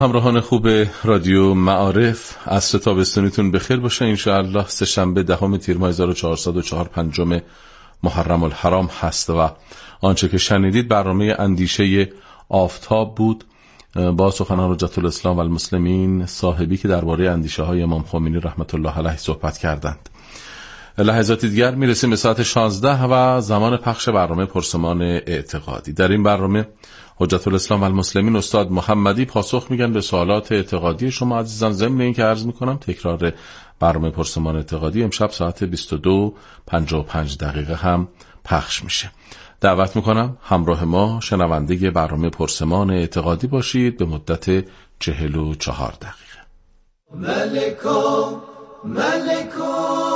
همراهان خوب رادیو معارف، عصر تابستونیتون بخیر باشه. انشاءالله سه‌شنبه 10 تیر ماه 1404 5 محرم الحرام هست و آنچه که شنیدید برنامه اندیشه آفتاب بود با سخنان حجت الاسلام و المسلمین صاحبی که درباره اندیشه های امام خمینی رحمت الله علیه صحبت کردند. لحظاتی دیگر میرسیم به ساعت 16 و زمان پخش برنامه پرسمان اعتقادی. در این برنامه حجت الاسلام و المسلمین استاد محمدی پاسخ میگن به سوالات اعتقادی شما عزیزان. ضمن این که عرض میکنم تکرار برنامه پرسمان اعتقادی امشب ساعت 22:55 هم پخش میشه. دعوت میکنم همراه ما شنونده برنامه پرسمان اعتقادی باشید به مدت 44 دقیقه. ملکو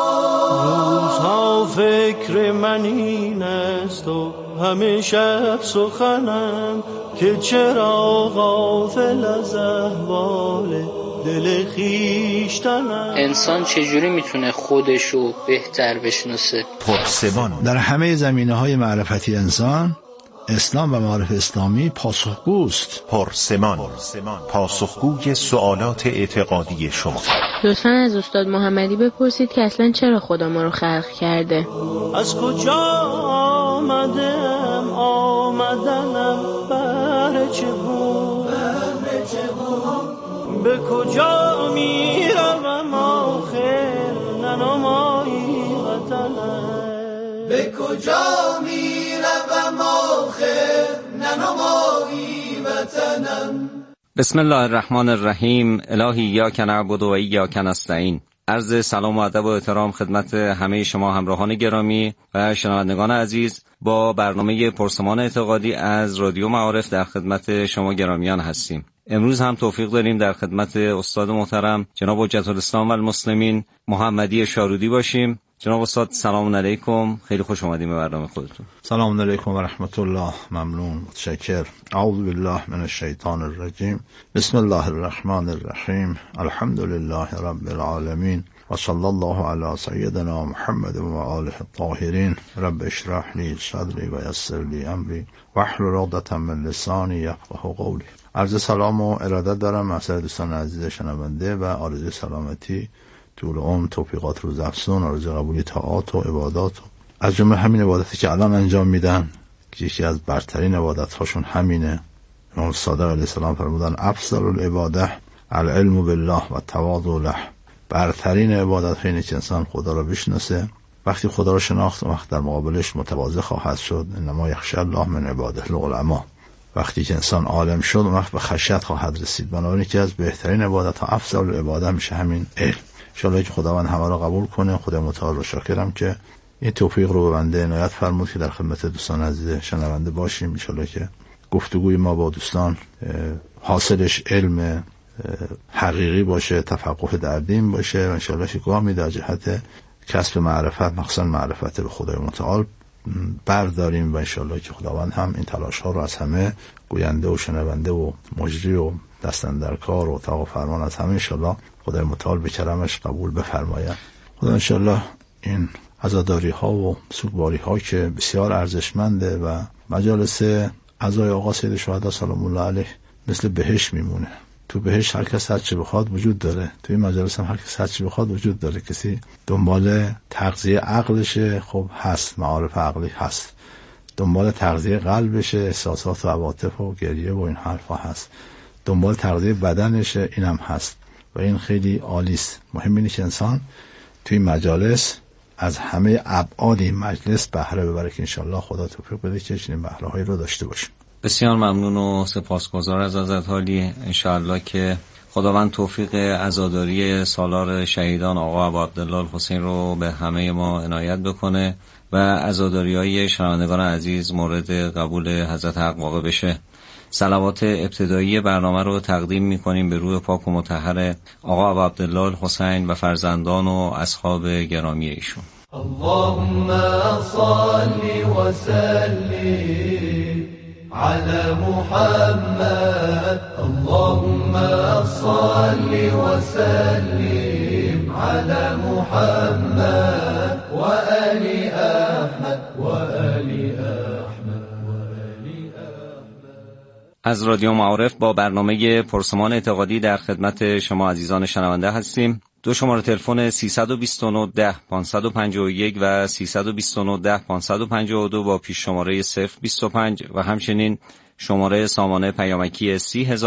روزها فکر من این است و همیشه سخنم که چرا غافل از احوال دل خویشتنم. انسان چجوری میتونه خودشو بهتر بشناسه؟ پرسمان در همه زمینه‌های معرفتی انسان، اسلام و معارف اسلامی پاسخگوست. پرسمان پاسخگوی سوالات اعتقادی شما. لطفاً از استاد محمدی بپرسید که اصلا چرا خدا ما رو خلق کرده. از کجا آمدنم بهر چه بود، به کجا میروم آخر ننمایی وطنم، به کجا میروم آخر ننمایی وطنم. بسم الله الرحمن الرحیم. الهی ایاک نعبد و ایاک نستعین. عرض سلام و ادب و احترام خدمت همه شما همراهان گرامی و شنوندگان عزیز. با برنامه پرسمان اعتقادی از رادیو معارف در خدمت شما گرامیان هستیم. امروز هم توفیق داریم در خدمت استاد محترم جناب حجت الاسلام و المسلمین محمدی شارودی باشیم. جناب استاد سلام علیکم، خیلی خوش اومدیم به برنامه خودتون. سلام علیکم و رحمت الله. ممنون، متشکر. اعوذ بالله من الشیطان الرجیم. بسم الله الرحمن الرحیم. الحمد لله رب العالمین و صلی الله علی سیدنا محمد و آله الطاهرین. رب اشرح لی صدری و یسر لی امری واحلل عقدة من لسانی یفقهوا قولی. عرض سلام و ارادت دارم محضر دوستان عزیز شنونده و آرزوی سلامتی، طول عمر، توفیقات روز افزون، آرزوی قبولی طاعات و عبادات و از جمله همین عبادتی که الان انجام میدن که یکی از برترین عبادت هاشون همینه. امام صادق علیه السلام فرمودن افضل العباده العلم بالله و التواضع له. برترین عبادت اینه که انسان خدا را بشناسه. وقتی خدا را شناخت وقت در مقابلش متواضع خواهد شد. انما یخشی الله من عباده العلماء. وقتی که انسان عالم شد وقت به خشیت خواهد رسید. بنابراین که از بهترین عبادت ها افضل العباده میشه همین علم. انشاءالله که خداوند همه را قبول کنه. خدا متعال را شاکرم که این توفیق رو به بنده عنایت فرمود که در خدمت دوستان عزیز شنونده باشیم. انشاءالله که گفتگوی ما با دوستان حاصلش علم حقیقی باشه، تفقه در دین باشه و انشاءالله که گامی در جهت کسب معرفت، مخصوصا معرفت به خدای متعال برداریم و انشاءالله که خداوند هم این تلاش ها رو از همه گوینده و شنونده و مجری و دستن در کار و اطاق و فرمان از همه انشاءالله خدای متعال به کرمش قبول بفرماید. خدا انشاءالله این عزاداری ها و سوگواری ها که بسیار ارزشمنده و مجالس عزای آقا سید شهدا سلام الله علیه مثل بهشت میمونه. تو بهشت هر کس هر چی بخواد وجود داره، تو این مجالس هم هر کس هر چی بخواد وجود داره. کسی دنبال تغذیه عقلشه، خب هست، معارف عقلی هست. دنبال تغذیه قلبشه، احساسات و عواطف و گریه و این حرفا هست. دنبال تغذیه بدنشه، این هم هست و این خیلی عالیست. مهم اینه که انسان توی مجالس از همه ابعاد این مجلس بهره ببره که انشالله خدا توفیق بده که چنین بهره هایی رو داشته باشیم. بسیار ممنون و سپاسگزار از حضرت عالی. انشاءالله که خداوند توفیق عزاداری سالار شهیدان آقا ابو عبدالله الحسین رو به همه ما عنایت بکنه و عزاداری‌های شنوندگان عزیز مورد قبول حضرت حق واقع بشه. صلوات ابتدایی برنامه رو تقدیم می‌کنیم به روح پاک و مطهر آقا ابو عبدالله الحسین و فرزندان و اصحاب گرامی ایشون. اللهم صل و سلم على محمد. اللهم صل و سلم على محمد و آل احمد و آل احمد. از رادیو معارف با برنامه پرسمان اعتقادی در خدمت شما عزیزان شنونده هستیم. دو شماره تلفن 329 10 551 و 329 10 552 با پیش شماره 025 و همچنین شماره سامانه پیامکی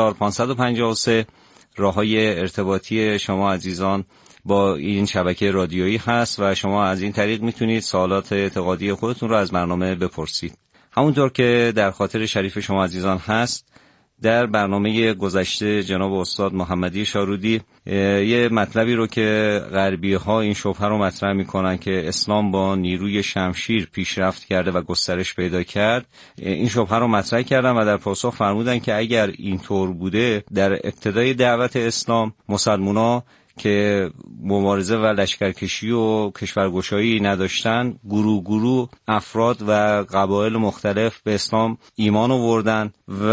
30553. راههای ارتباطی شما عزیزان با این شبکه رادیویی هست و شما از این طریق میتونید سوالات اعتقادی خودتون رو از برنامه بپرسید. همونطور که در خاطر شریف شما عزیزان هست، در برنامه گذشته جناب استاد محمدی شارودی یه مطلبی رو که غربی ها این شبهه رو مطرح میکنن که اسلام با نیروی شمشیر پیشرفت کرده و گسترش پیدا کرد، این شبهه رو مطرح کردن و در پاسخ فرمودن که اگر اینطور بوده، در ابتدای دعوت اسلام مسلمونا که مبارزه و لشکرکشی و کشورگشایی نداشتن، گروه افراد و قبایل مختلف به اسلام ایمان آوردن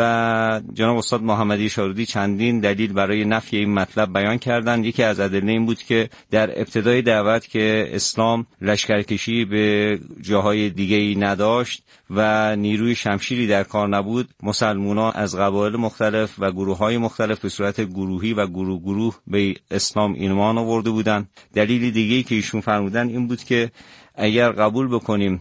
و جناب استاد محمدی شارودی چندین دلیل برای نفی این مطلب بیان کردند. یکی از ادله این بود که در ابتدای دعوت که اسلام لشکرکشی به جاهای دیگه‌ای نداشت و نیروی شمشیری در کار نبود، مسلمانان از قبایل مختلف و گروه‌های مختلف به صورت گروهی و گروه به اسلام ایمان آورده بودند. دلیل دیگه‌ای که ایشون فرمودن این بود که اگر قبول بکنیم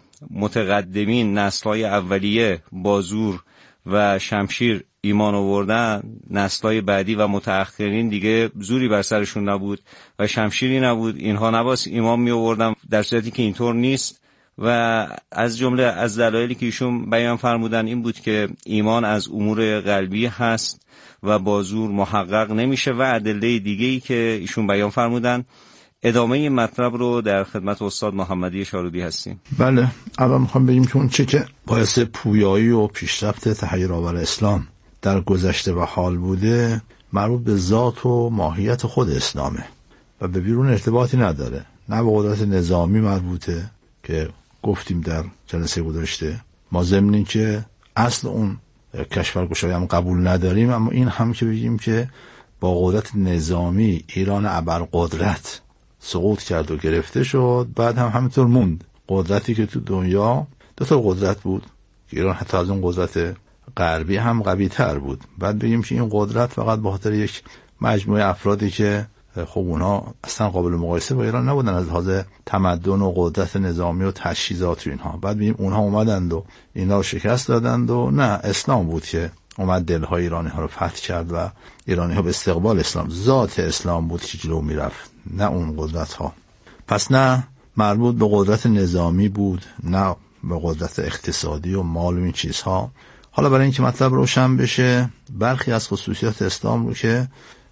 متقدمین نسل‌های اولیه با زور و شمشیر ایمان آوردن، نسل‌های بعدی و متأخرین دیگه زوری بر سرشون نبود و شمشیری نبود، اینها نباید ایمان می آوردن، در صورتی که اینطور نیست. و از جمله از دلایلی که ایشون بیان فرمودن این بود که ایمان از امور قلبی هست و با زور محقق نمیشه و ادله دیگه‌ای که ایشون بیان فرمودن. ادامه این مطلب رو در خدمت استاد محمدی شارودی هستیم. بله، اول میخوام بگیم که اون چه که باعث پویایی و پیشرفت تحیرآور اسلام در گذشته و حال بوده مربوط به ذات و ماهیت خود اسلامه و به بیرون ارتباطی نداره. نه به قدرت نظامی مربوطه که گفتیم در جلسه گذشته، ما ضمن این که اصل اون کشورگشایی هم قبول نداریم، اما این هم که بگیم که با قدرت نظامی ایران ابرقدرت سقوط کرد و گرفته شد، بعد هم همینطور موند. قدرتی که تو دنیا دو تا قدرت بود که ایران حتی از اون قدرت غربی هم قوی تر بود، بعد بگیم که این قدرت فقط به خاطر یک مجموعه افرادی که خب اونها اصلا قابل مقایسه با ایران نبودن از لحاظ تمدن و قدرت نظامی و تجهیزات و اینها، بعد بگیم اونها اومدند و اینا رو شکست دادند و نه، اسلام بود که اومد دلهای ایرانی ها رو فتح کرد و ایرانی ها به استقبال اسلام، ذات اسلام بود که جلو میرفت، نه اون قدرت ها. پس نه مربوط به قدرت نظامی بود، نه به قدرت اقتصادی و مال و این چیزها. حالا برای اینکه مطلب روشن بشه، برخی از خصوصیات اسلام رو که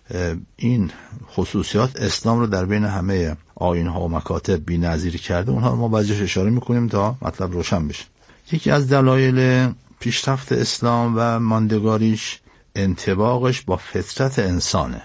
این خصوصیات اسلام رو در بین همه آیین‌ها و مکاتب بی‌نظیر کرده، اونها رو ما بعضیش اشاره می‌کنیم تا مطلب روشن بشه. یکی از دلایل پیشرفت اسلام و ماندگاریش انطباقش با فطرت انسانه.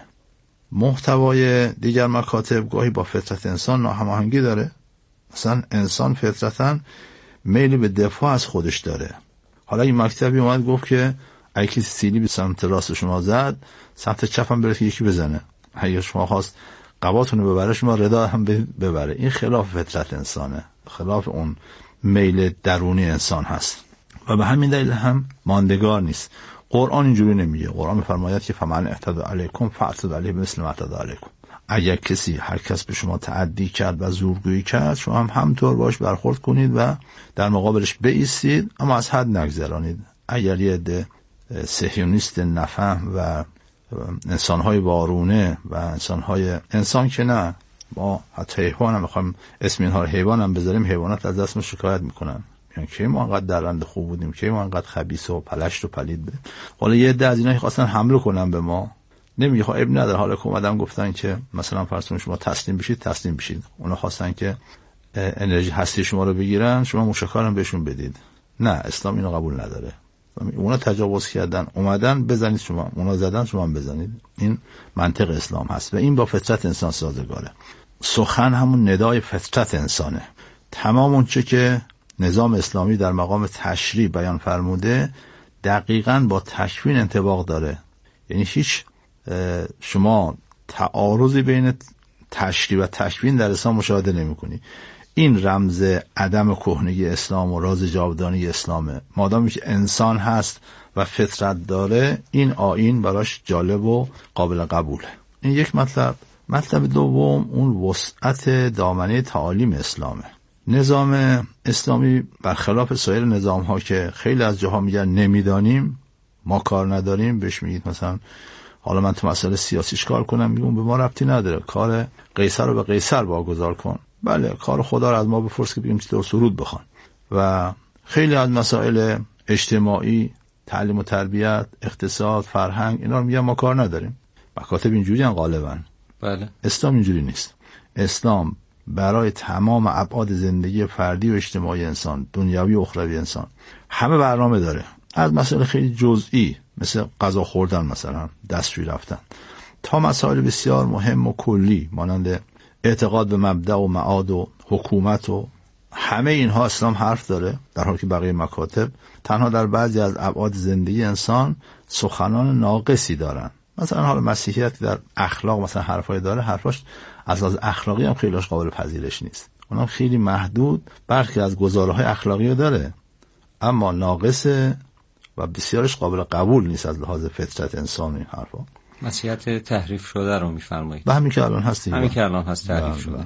محتوای دیگر مکاتب گاهی با فطرت انسان ناهماهنگی داره. مثلا انسان فطرتاً میل به دفاع از خودش داره. حالا این مکتبی اومد گفت که اگه کسی سیلی به سمت راست شما زد، سمت چپ هم بره که یکی بزنه. اگه شما خواست قباتون رو ببره، شما ردا هم ببره. این خلاف فطرت انسانه، خلاف اون میل درونی انسان هست و به همین دلیل هم ماندگار نیست. قرآن اینجوری نمیگه. قرآن میفرماید که فمن اعتدى علیکم فاعتدوا علیه بمثل ما اعتدى علیکم. اگر هر کس به شما تعدی کرد و زورگویی کرد، شما هم همطور باش برخورد کنید و در مقابلش بایستید، اما از حد نگذرانید. اگر یه عده صهیونیست نفهم و انسان‌های وارونه و انسان که نه، ما حتی حیوان هم میخوایم اسم اینها رو حیوان هم بذاریم، حیوانات از دست ما شکایت میکنن، میگن که ما انقدر درنده خوب بودیم، که ما انقدر خبیث و پلشت و پلید بودیم. حالا یه عده از اینا خواستن حمله کنن به ما، نمیگه خب عیب نداره. حالا که اومدن گفتن که مثلا فرض کنید شما تسلیم بشید، اونا خواستن که انرژی هستی شما رو بگیرن، شما موشکارم بهشون بدید. نه، اسلام اینو قبول نداره. اونا تجاوز کردن، اومدن بزنید شما، اونا زدن شما هم بزنید. این منطق اسلام هست و این با فطرت انسان سازگاره. سخن همون ندای فطرت انسانه. تمام اون چه که نظام اسلامی در مقام تشریع بیان فرموده دقیقاً با تکوین انطباق داره. یعنی هیچ شما تعارضی بین تشریع و تکوین در اسلام مشاهده نمی‌کنی. این رمز عدم کهنگی اسلام و راز جاودانی اسلامه. مادامی که انسان هست و فطرت داره، این آیین براش جالب و قابل قبوله. این یک مطلب. مطلب دوم اون وسعت دامنه تعالیم اسلامه. نظام اسلامی برخلاف سایر نظام ها که خیلی از جاها میگن نمیدانیم، ما کار نداریم، بهش میگید مثلا حالا من تو مسئله سیاسیش کار کنم، میگم به ما ربطی نداره، کار قیصر رو به قیصر واگذار کن. بله، کار خدا رو از ما بپرس که بگیم چطور سرود بخوان. و خیلی از مسائل اجتماعی، تعلیم و تربیت، اقتصاد، فرهنگ، اینا رو میگن ما کار نداریم. مکاتب اینجوری ان غالبا. بله. اسلام اینجوری نیست. اسلام برای تمام ابعاد زندگی فردی و اجتماعی انسان، دنیوی و اخروی انسان، همه برنامه داره. از مسائل خیلی جزئی مثل غذا خوردن، مثلا دستشویی رفتن، تا مسائل بسیار مهم و کلی مانند اعتقاد به مبدأ و معاد و حکومت و همه اینها اسلام حرف داره، در حالی که بقیه مکاتب تنها در بعضی از ابعاد زندگی انسان سخنان ناقصی دارن. مثلا حالا مسیحیت در اخلاق مثلا حرفای داره، حرفاش از اخلاقی هم خیلیش قابل پذیرش نیست، اونم خیلی محدود، برخی از گزارهای اخلاقی داره اما ناقصه و بسیارش قابل قبول نیست از لحاظ فطرت انسان. این حرفا مسیحیت تحریف شده رو میفرمایید؟ به همین که الان هست، همین که الان هست تحریف شده.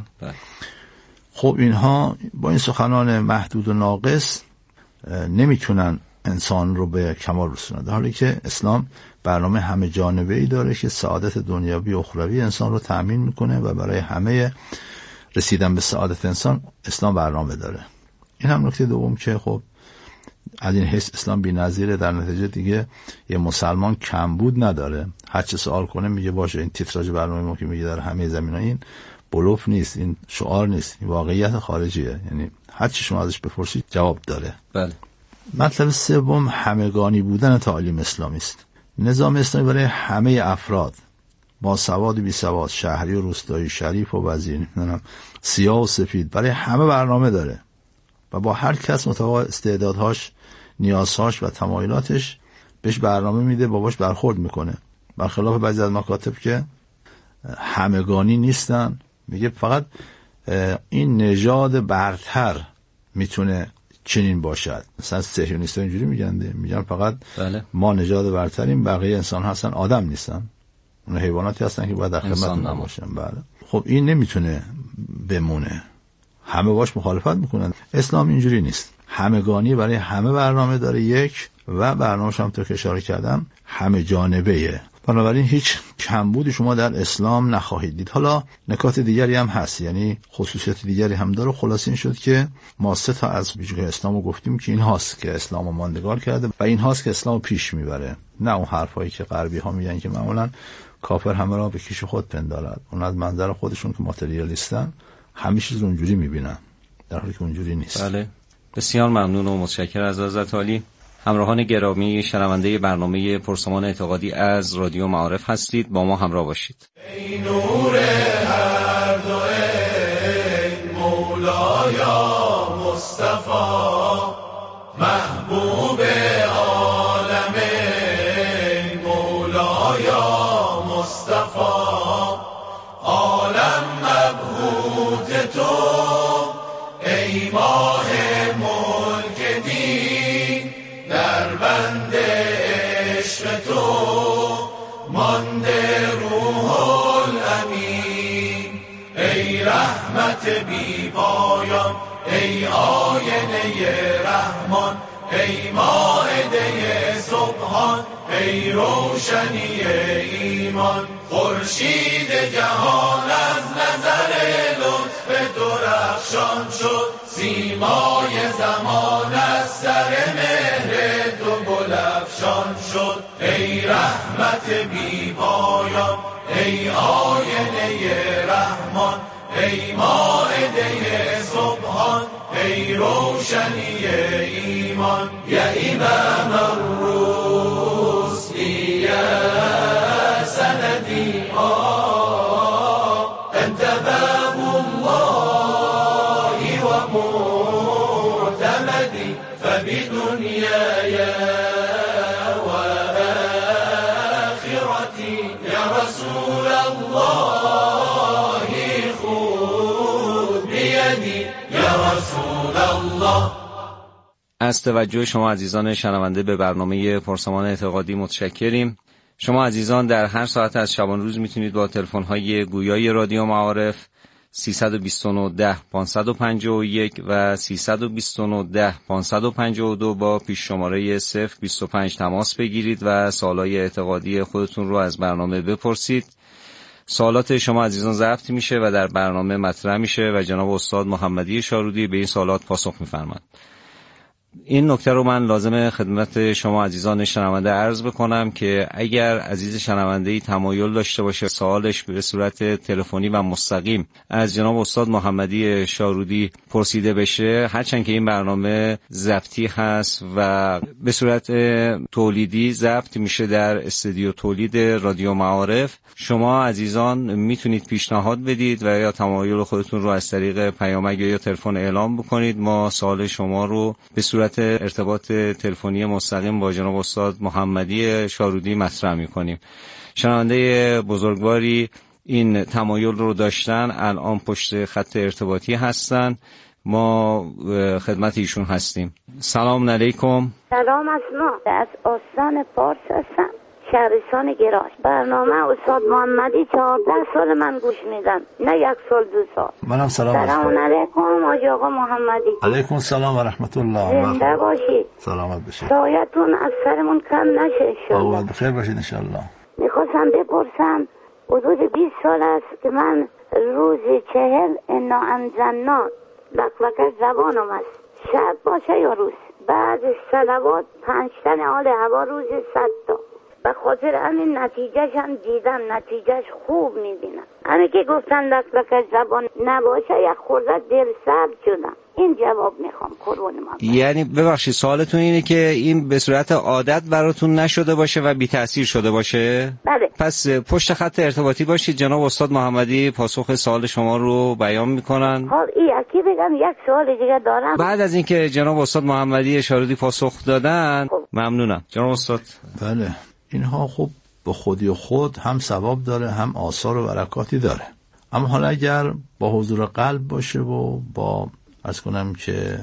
خب اینها با این سخنان محدود و ناقص نمیتونن انسان رو به کمال رسونن، در حالی که اسلام برنامه همه جانبه‌ای داره که سعادت دنیوی و اخروی انسان رو تأمین میکنه و برای همه رسیدن به سعادت انسان اسلام برنامه داره. این هم نکته دوم که خب از این حیث اسلام بی‌نظیره. در نتیجه دیگه یه مسلمان کمبود نداره، هر چه سوال کنه میگه باشه. این تیتراژ برنامه ما که میگه در همه زمینه‌ها، این بلوف نیست، این شعار نیست، این واقعیت خارجیه، یعنی هر چی شما ازش بپرسید جواب داره. بله. مطلب سوم همگانی بودن تعالیم اسلامی است. نظام اسلامی برای همه افراد، با سواد و بی سواد، شهری و روستایی، شریف و وزیر، سیاه و سفید، برای همه برنامه داره و با هر کس مطابق استعدادهاش، نیازهاش و تمایلاتش بهش برنامه میده، باباش برخورد میکنه. برخلاف بعضی از مکاتب که همگانی نیستن، میگه فقط این نژاد برتر میتونه چنین باشد. مثلا صهیونیست‌ها اینجوری میگن فقط بله. ما نژاد برتریم، بقیه انسان هستن آدم نیستن، اون حیواناتی هستن که باید در خدمت ما باشن. بله. خب این نمیتونه بمونه، همه باش مخالفت میکنن. اسلام اینجوری نیست، همگانی برای همه برنامه داره یک، و برنامه‌ش هم تو که اشاره کردم همه جانبه‌ایه. بنابراین هیچ کمبودی شما در اسلام نخواهید دید. حالا نکات دیگری هم هست، یعنی خصوصیت دیگری هم داره. خلاص این شد که ما 3 تا از ویژگی اسلامو گفتیم که این هاست که اسلامو ماندگار کرده و این هاست که اسلامو پیش میبره، نه اون حرفایی که غربی ها میگن که معمولا کافر همه را به کیش خود پندارد. اون از منظر خودشون که ماتریالیستن همه چیز رو اونجوری میبینن، در حالی که اونجوری نیست. بله. بسیار ممنون و متشکرم از حضرت عالی. همراهان گرامی، شنونده برنامه پرسمان اعتقادی از رادیو معارف هستید، با ما همراه باشید. ای نور هر دو ای مولایا مصطفی، محبوب عالم ای مولایا مصطفی، عالم مبهوت تو ای ماه ملک دین، در بند عشق تو مانده روح الامین. ای رحمت بی پایان، ای آینه رحمان، ای مائده سبحان، ای روشنی ایمان. خورشید جهان از نظر لطف درخشان شد، سیمای زمان از سر مهر تو گل افشان شد. ای رحمت بی پایان، ای آینه رحمان، ای مائده سبحان، ای روشنی ایمان. یا امام الرسل یا سندی انت باب الله و معتمدی فبدنیای و آخرتی یا رسول الله خذ بیدی یا رسول الله. از توجه شما عزیزان شنونده به برنامه پرسمان اعتقادی متشکریم. شما عزیزان در هر ساعت از شبان روز میتونید با تلفن‌های گویای رادیو معارف 329 551 و 329 552 با پیش شماره 025 تماس بگیرید و سوالای اعتقادی خودتون رو از برنامه بپرسید. سوالات شما عزیزان ضبط میشه و در برنامه مطرح میشه و جناب استاد محمدی شارودی به این سوالات پاسخ میفرمایند. این نکته رو من لازمه خدمت شما عزیزان شنونده عرض بکنم که اگر عزیز شنونده‌ای تمایل داشته باشه سوالش به صورت تلفنی و مستقیم از جناب استاد محمدی شارودی پرسیده بشه، هرچند که این برنامه ضبطی هست و به صورت تولیدی ضبط میشه در استودیو تولید رادیو معارف، شما عزیزان میتونید پیشنهاد بدید و یا تمایل خودتون رو از طریق پیامک یا تلفن اعلام بکنید. ما سوال شما رو به صورت ارتباط تلفنی مستقیم با جناب استاد محمدی شارودی مطرح می‌کنیم. شنونده بزرگواری این تمایل رو داشتن، الان پشت خط ارتباطی هستن، ما خدمت ایشون هستیم. سلام علیکم. سلام از استان پارس هستم، شهرستان گراش. برنامه استاد محمدی 14 سال من گوش میدم، نه 1 سال 2 سال. منم سلام علیکم آقا محمدی. علیکم السلام و رحمت الله. زنده باشید، سلامت باشید، سایتون از سرمون کم نشه انشالله. آقا بخیر باشید انشالله. میخواستم بپرسم حدود 20 سال است که من روزی 40 انا انزلنا لقلقه زبانم است، شب باشه یا روز، بعد صلوات 5 تن آل هوا روزی 100 تا. به خاطر همین نتیجهش هم دیدم، نتیجهش خوب میبینم. همین که گفتن لقلقه زبان نباشه یک خورده دل سرد شدم. این جواب میخوام قربون من. یعنی ببخشید سوالتون اینه که این به صورت عادت براتون نشده باشه و بی تأثیر شده باشه؟ بله. پس پشت خط ارتباطی باشید، جناب استاد محمدی پاسخ سوال شما رو بیان میکنن. خب یکی بگم، یک سوال دیگه دارم. بعد از اینکه جناب استاد محمدی شارودی پاسخ دادن ممنونم. جناب استاد. بله، اینها خب به خودی و خود هم ثواب داره هم آثار و برکاتی داره، اما حالا اگر با حضور قلب باشه و با از کنم که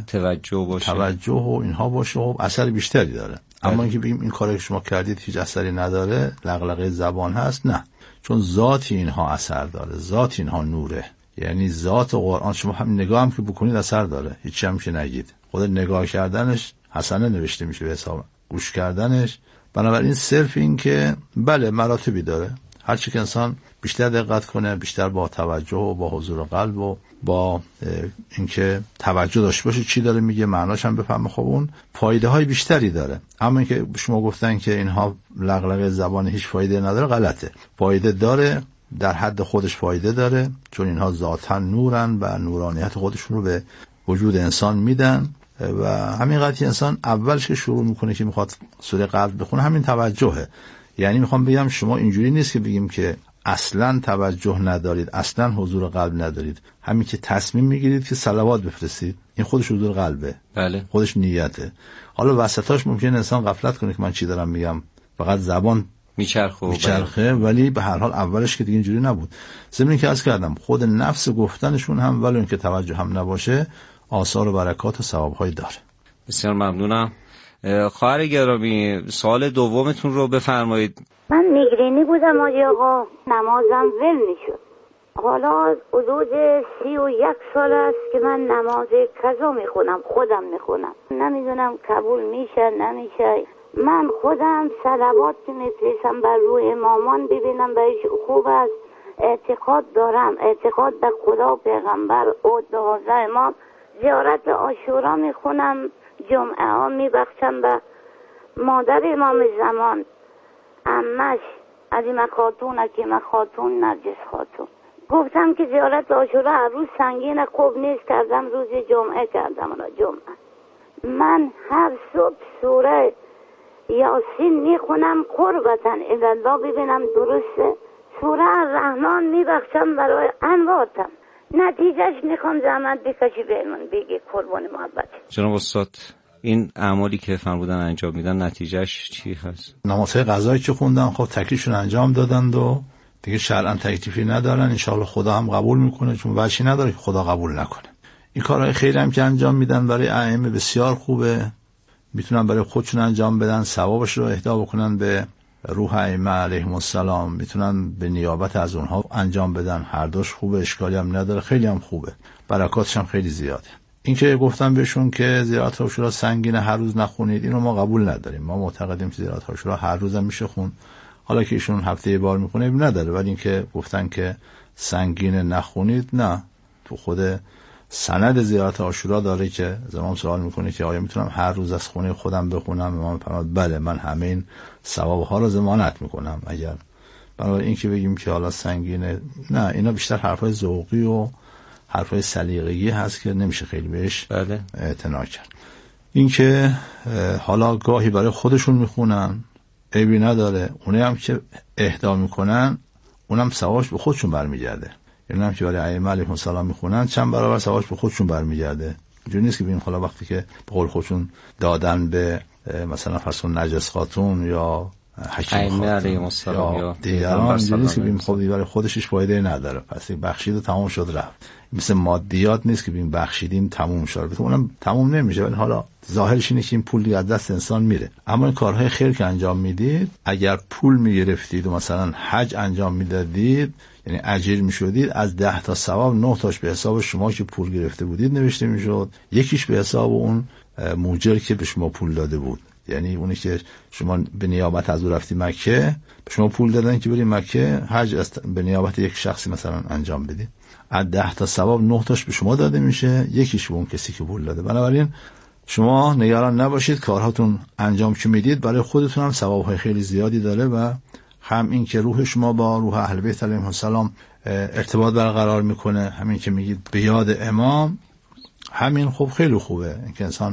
توجه و اینها باشه خب اثر بیشتری داره. اما اینکه بگیم این کاری که شما کردید هیچ اثری نداره، لقلقه زبان هست، نه، چون ذات اینها اثر داره، ذات اینها نوره. یعنی ذات قرآن شما هم نگاه هم که بکنید اثر داره، هیچ هم که نگید، خود نگاه کردنش حسنه نوشته میشه به حساب گوش کردنش. بنابراین صرف این که بله مراتبی داره، هرچی که انسان بیشتر دقت کنه، بیشتر با توجه و با حضور قلب و با اینکه توجه داشته باشه چی داره میگه، معناش هم بفهمه، خب اون فایده های بیشتری داره. اما اینکه شما گفتن که اینها لقلقه زبان هیچ فایده نداره، غلطه. فایده داره، در حد خودش فایده داره، چون اینها ذاتاً نورن و نورانیت خودشون رو به وجود انسان میدن و همین قضیه انسان اولش که شروع میکنه که میخواد سوره قلب بخونه همین توجهه. یعنی میخوام بگم شما اینجوری نیست که بگیم که اصلا توجه ندارید، اصلا حضور قلب ندارید، همین که تصمیم میگیرید که صلوات بفرستید، این خودش حضور قلبه. بله. خودش نیته. حالا وسطاش ممکنه انسان غفلت کنه که من چی دارم میگم، فقط زبان میچرخه، ولی به هر حال اولش که دیگه اینجوری نبود. ضمن که عرض کردم خود نفس گفتنشون هم ولی اینکه توجه هم نباشه آثار و برکات و ثواب‌های داره. بسیار ممنونم. خواهر گرامی سوال دومتون رو بفرمایید. من میگرینی بودم آقا، نمازم ول میشد. حالا حدود 31 سال است که من نماز قضا میخونم، خودم میخونم، نمیدونم قبول میشه نمیشه. من خودم صلوات که میفرستم بر روی امامان ببینم بهش خوب است، اعتقاد دارم، اعتقاد به خدا، پیغمبر و 12 امام. زیارت عاشورا میخونم، جمعه ها میبخشم به مادر امام زمان، عمش علیمه خاتون، حکیمه خاتون، نرجس خاتون. گفتم که زیارت عاشورا هر روز سنگین خوب نیست، کردم روز جمعه کردم. جمعه من هر صبح سوره یاسین میخونم قربتاً الله ببینم درسته، سوره الرحمن میبخشم برای انواتم. نتیجهش میخوام زحمت بکشی بهمون بگی قربان محبت. جناب استاد این اعمالی که فرمودن انجام میدن نتیجهش چی هست؟ نمازهای قضایی که خوندن خب تکلیفشون انجام دادند و دیگه شرعاً تکلیفی ندارن، انشاءالله خدا هم قبول میکنه، چون وجهی نداره که خدا قبول نکنه. این کارهای خیری هم که انجام میدن برای ائمه بسیار خوبه، میتونن برای خودشون انجام بدن، ثوابش رو اهدا بکنن به روح ائمه علیهم السلام، میتونن به نیابت از اونها انجام بدن. هر دوش خوبه، اشکالی هم نداره، خیلی هم خوبه، برکاتش هم خیلی زیاده. این که گفتم بهشون که زیارت عاشورا سنگینه هر روز نخونید، اینو ما قبول نداریم. ما معتقدیم که زیارت عاشورا هر روز هم میشه خون. حالا که ایشون هفته یه بار میخونه نداره، ولی این که گفتن که سنگینه نخونید، نه، تو خود سند زیارت عاشورا داره که زمان سوال میکنه که آیا میتونم هر روز از خونه خودم بخونم؟ امام فرمود بله، من همه این ثوابها رو ضمانت میکنم. اگر برای این که بگیم که حالا سنگینه، نه، اینا بیشتر حرفای ذوقی و حرفای سلیقه‌ای هست که نمیشه خیلی بهش اعتنا کرد. این که حالا گاهی برای خودشون میخونن عیبی نداره، اونایی هم که اهدا میکنن اونم ثوابش به خودشون برمیگرده. یعنی هم که برای ائمه علیهم السلام میخونن چند برابر ثوابش به خودشون برمیگرده. اینجوری نیست که ببین حالا وقتی که به قول خودشون دادن به مثلا فرض کن نجس خاتون یا حکیم خاتون یا دیگران، اینجوری نیست که ببین خب برای خودش فایده نداره، پس بخشید و تمام شد رفت. مثل مادیات نیست که ببین بخشیدیم تموم شد، اونم تموم نمیشه، ولی حالا ظاهرش اینه که این پول از دست انسان میره. اما این کارهای خیر که انجام میدید، اگر پول میگرفتید و مثلا حج انجام میدادید، یعنی اجیر میشدید، از 10 تا ثواب 9 تاش به حساب شما که پول گرفته بودید نوشته میشد، یکیش به حساب اون موجر که به شما پول داده بود. یعنی اونی که شما به نیابت از او رفتی مکه، به شما پول دادن که بری مکه حج به نیابت یک شخصی مثلا انجام بدید، از 10 تا ثواب 9 تاش به شما داده میشه، یکیش به اون کسی که پول داده. بنابراین شما نگران نباشید، کارهاتون انجام که میدید برای خودتون هم ثوابهای خیلی زیادی داره و هم این که روح شما با روح اهل بیت علیهم السلام ارتباط برقرار میکنه، همین که میگید به یاد امام، همین خب خیلی خوبه. این که انسان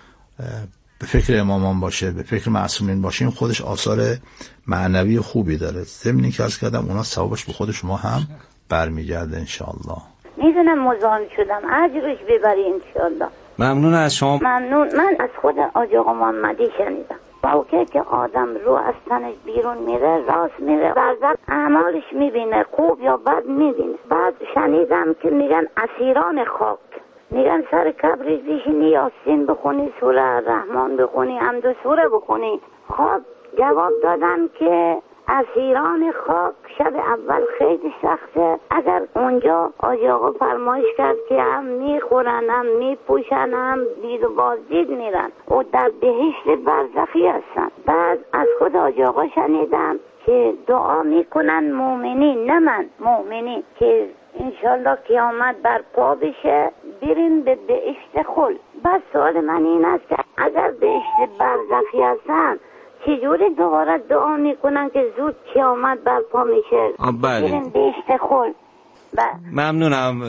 به فکر امامان باشه، به فکر معصومین باشه، این خودش آثار معنوی خوبی داره. ضمن که عرض کردم اونا ثوابش به خود شما هم برمیگرده انشاءالله. میدونم مزاحم شدم، اجرش ببری انشاءالله. ممنون از شما. ممنون. من از خود حاجی آقا محمدی شنیدم، واقعا که آدم رو از تنش بیرون میره، راست میره، برزخ اعمالش میبینه، خوب یا بد میبینه. بعد شنیدم که میگن اسیران خاک، میگن سر قبرش بشینی یاسین بخونی، سوره الرحمن بخونی، حمد و سوره بخونی. خب جواب دادن که اسیران خاک شب اول خیلی سخته، اگر اونجا حاجی آقا فرمایش کرد که هم میخورن هم میپوشن هم دید و بازدید میرن و در بهشت برزخی هستن. بعد از خود حاجی آقا شنیدم که دعا میکنن مؤمنین، نه من، مؤمنین، که انشالله قیامت برپا بشه بریم به بهشت خلد. بس سوال من این است که اگر بهشت برزخی هستن چجوری دوباره دعا میکنن که زود قیامت برپا میشه بریم بهشت خلد؟ ممنونم.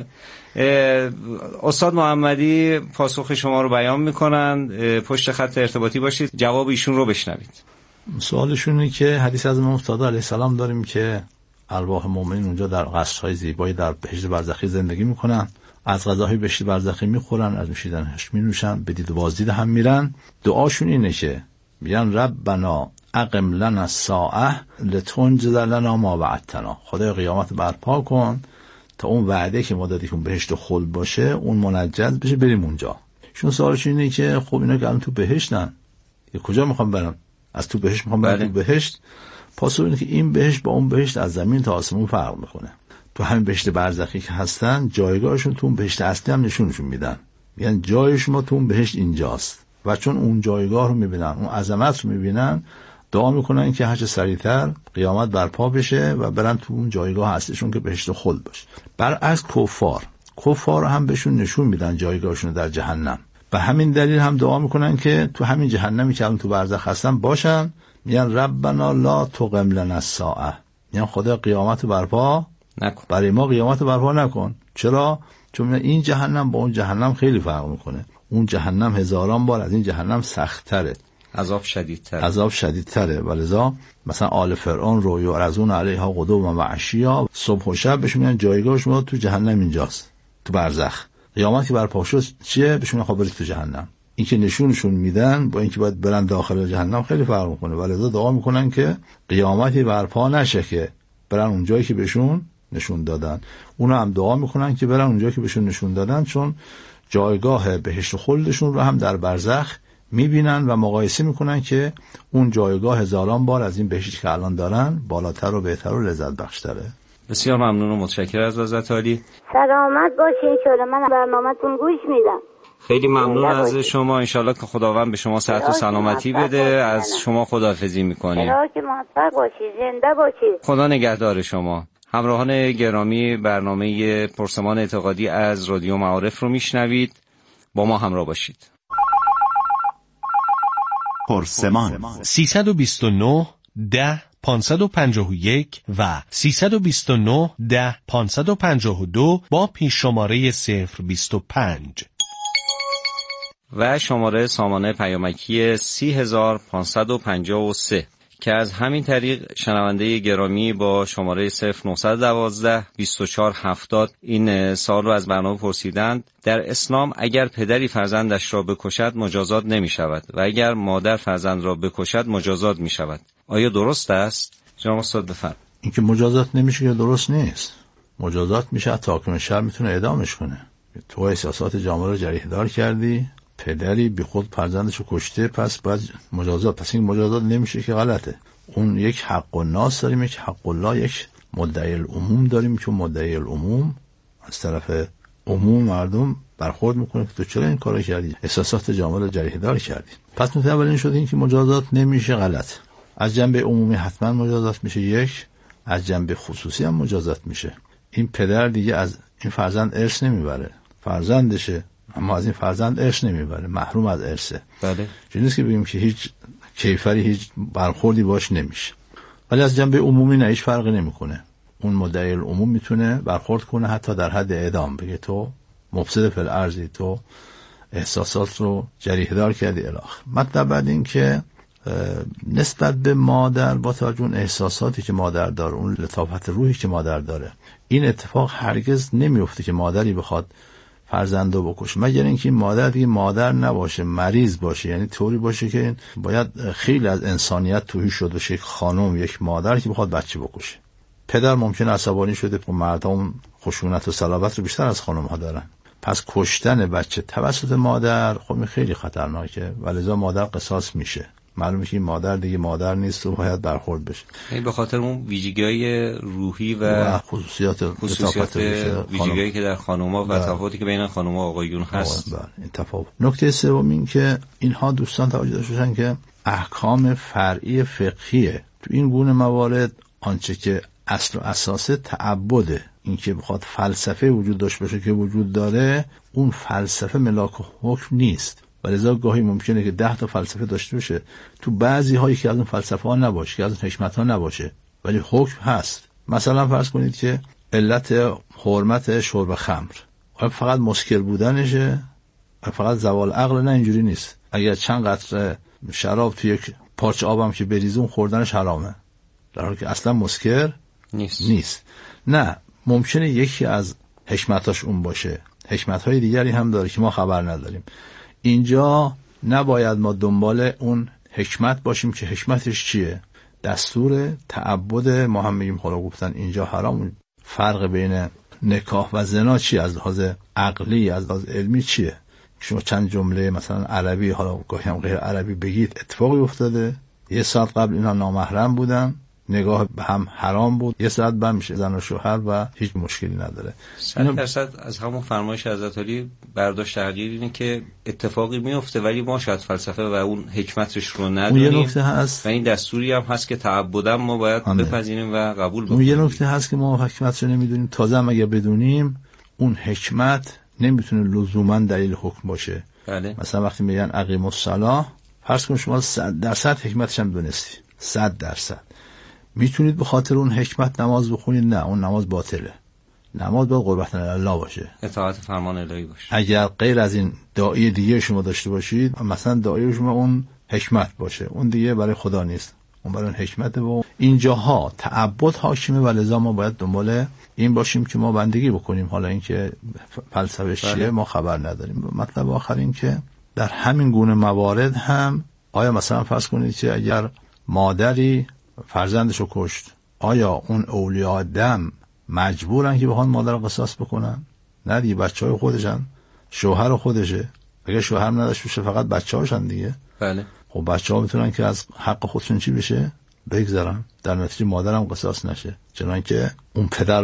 استاد محمدی پاسخ شما رو بیان میکنن، پشت خط ارتباطی باشید، جواب ایشون رو بشنوید. سوالشونه که حدیث از امام صادق علیه السلام داریم که ارواح مؤمنین اونجا در قصرهای زیبایی در بهشت برزخی زندگی میکنن، از غذاهای بهشت برزخی میخورن، از نوشیدنش مینوشن، به دید و بازدید هم میرن. دعاشون اینه که میگن ربنا اقم لنا الساعه لتنجز لنا ما وعدتنا، خدای قیامت برپا کن تا اون وعده که ما دادیم بهشت خلد باشه اون منجز بشه بریم اونجا. شون سوالش اینه که خب اینا که الان تو بهشتن، کجا میخوام برن؟ از تو بهشت میخوام برن تو بهشت؟ پاسخ اینه که این بهشت با اون بهشت از زمین تا آسمون فرق میکنه. تو همین بهشت برزخی که هستن جایگاهشون تو اون بهشت اصلی هم نشونشون میدن، میگن جای شما تو اون بهشت اینجاست. و چون اون جایگاه رو میبینن، اون عظمت رو میبینن، دعا میکنن که هرچه سریعتر قیامت برپا بشه و برن تو اون جایگاه اصلیشون که بهشت خلد باشه. برعکس کفار هم بهشون نشون میدن جایگاهشون در جهنم. و همین دلیل هم دعا میکنن که تو همین جهنمی که الان تو برزخ هستن باشن. میگن ربنا لا تقم لنا الساعه، میگن خدا قیامت برپا نکن، برای ما قیامت برپا نکن. چرا؟ چون این جهنم با اون جهنم خیلی فرق میکنه. اون جهنم هزاران بار از این جهنم سخت‌تره، عذاب شدیدتره. ولذا مثلا آل فرعون رو یعرضون علیها غدوا و عشیا، صبح و شب بهشون میگن جایگاه شما تو جهنم اینجاست، تو برزخ. قیامت که برپا شد چیه؟ بهشون خبر تو جهنم. این که نشونشون میدن با اینکه باید برن داخل جهنم خیلی فرق میکنه. ولذا دعا میکنن که قیامتی برپا نشه که برن اون جایی که بهشون نشون دادن. اونا هم دعا میکنن که برن اون جایی که بهشون نشون دادن، چون جایگاه بهشت خلدشون رو هم در برزخ میبینن و مقایسه میکنن که اون جایگاه هزاران بار از این بهشتی که الان دارن بالاتر و بهتر و لذت بخشتره. بسیار ممنون و متشکرم از حضرت عالی. سلامت باشین، انشالله من برنامه‌تون گوش میدم. خیلی ممنون از شما، انشالله که خداوند به شما صحت و سلامتی بده. از شما خداحافظی میکنیم. که موفق باشید، زنده باشید. خدا نگهدار شما. همراهان گرامی، برنامه پرسمان اعتقادی از رادیو معارف رو میشنوید. با ما همراه باشید. پرسمان 329 10 551 و 329 10 552 با پیش شماره 025 و شماره سامانه پیامکی 30553 که از همین طریق شنونده گرامی با شماره 0912 2470 این سوال رو از برنامه پرسیدند. در اسلام اگر پدری فرزندش را بکشد مجازات نمی شود و اگر مادر فرزند را بکشد مجازات می شود. آیا درست است؟ جناب استاد بفرمایید. این که مجازات نمیشه که درست نیست. مجازات میشه، حتی حاکم شهر میتونه اعدامش کنه. تو احساسات جامعه رو جریح دار کردی، پدری بی خود فرزندشو کشته، پس باید مجازات. پس این مجازات نمیشه که غلطه. اون یک حق الناس داریم، یک حق الله، یک مدعی العموم داریم که مدعی العموم از طرف عموم مردم برخورد میکنه که تو چرا این کارو کردی، احساسات جامعه رو جریح دار کردی. پس متأول شد این که مجازات نمیشه غلط. از جنبه عمومی حتما مجازات میشه، یک از جنبه خصوصی هم مجازات میشه. این پدر دیگه از این فرزند ارث نمیبره، فرزندشه اما از این فرزند ارث نمیبره، محروم از ارثه. بله. چون نیست که بگیم که هیچ کیفری، هیچ برخوردی باش نمیشه. ولی از جنبه عمومی نه، هیچ فرقی نمیکنه. اون مدعی العموم میتونه برخورد کنه حتی در حد اعدام، بگه تو مفسد فی الارض، تو احساسات رو جریح دار کردی الی آخر. مطلب بعد این که نسبت به مادر با توجه اون احساساتی که مادر داره، اون لطافت روحی که مادر داره، این اتفاق هرگز نمیفته که مادری بخواد فرزندو بکشه، مگر اینکه این مادر دیگه مادر نباشه، مریض باشه، یعنی طوری باشه که باید خیلی از انسانیت توهی شده باشه، یک خانم، یک مادر که بخواد بچه بکشه. پدر ممکنه عصبانی شده، مردم خشونت و صلابت رو بیشتر از خانم ها دارن. پس کشتن بچه توسط مادر خب خیلی خطرناکه و لذا مادر قصاص میشه. معلومه که این مادر دیگه مادر نیست و باید برخورد بشه. این به خاطر اون ویژگی‌های روحی و خصوصیات ویژگی‌هایی که در خانم‌ها و تفاوتی که بین خانم‌ها و آقایون هست. این تفاوت. نکته سوم این که اینها دوستان توجه داشته باشن که احکام فرعی فقهیه. تو این گونه موارد آنچه که اصل و اساس تعبده، این که بخواد فلسفه وجود داشته باشه که وجود داره، اون فلسفه ملاک حکم نیست. ولذا گاهی ممکنه که 10 تا فلسفه داشته باشه، تو بعضی هایی که از اون فلسفه ها نباشه، که از اون حکمت ها نباشه، ولی حکم هست. مثلا فرض کنید که علت حرمت شرب خمر فقط مسکر بودنشه، فقط زوال عقل، نه اینجوری نیست. اگر چند قطره شراب توی یک پارچه آبم که بریزه اون خوردنش حرامه، در حالی که اصلا مسکر نیست. نه، ممکنه یکی از حکمتاش اون باشه، حکمت‌های دیگری هم داره که ما خبر نداریم. اینجا نباید ما دنبال اون حکمت باشیم که حکمتش چیه. دستور تعبد ما هم میگیم خدا گفتن اینجا حرام. فرق بین نکاح و زنا چیه؟ از لحاظ عقلی، از لحاظ علمی چیه؟ شما چند جمله مثلا عربی، حالا گاهی هم غیر عربی بگید، اتفاقی افتاده 1 ساعت قبل اینا نامحرم بودن، نگاه به هم حرام بود، 1 ساعت بعد میشه زن و شوهر و هیچ مشکلی نداره. 100% از همون فرمایش حضرت علی برداشت حقیقی اینه که اتفاقی میفته ولی ما شاید فلسفه و اون حکمتش رو ندونیم. اون یه نکته هست و این دستوری هم هست که تعبداً ما باید بپذیریم و قبول بکنیم. اون یه نکته هست که ما حکمتش رو نمیدونیم. تازه هم اگه بدونیم اون حکمت نمیتونه لزوما دلیل حکم باشه. بله. مثلا وقتی میگن اقیم الصلاة، فرض کن شما 100% حکمتش هم دونستی، 100% میتونید به خاطر اون حکمت نماز بخونید، نه اون نماز باطله. نماز باید قربت الله باشه، اطاعت فرمان الهی باشه. اگر غیر از این داعی دیگه شما داشته باشید، مثلا داعی شما اون حکمت باشه، اون دیگه برای خدا نیست، اون برای اون حکمته. و اینجاها تعبد حاکمه و لذا ما باید دنبال این باشیم که ما بندگی بکنیم. حالا اینکه فلسفه چیه ما خبر نداریم. مطلب آخر این که در همین گونه موارد هم آیا مثلا فرض کنید که اگر مادری فرزندشو کشت، آیا اون اولیاء دم مجبورن که بخوان مادر رو قصاص بکنن؟ نه دیگه، بچهای خودشن، شوهر خودشه، اگه شوهر نداشت بشه فقط بچه‌هاشن دیگه. بله. خب بچه‌ها میتونن که از حق خودشون چی بشه بگذرن، در نتیجه مادرم قصاص نشه، چنانکه اون پدر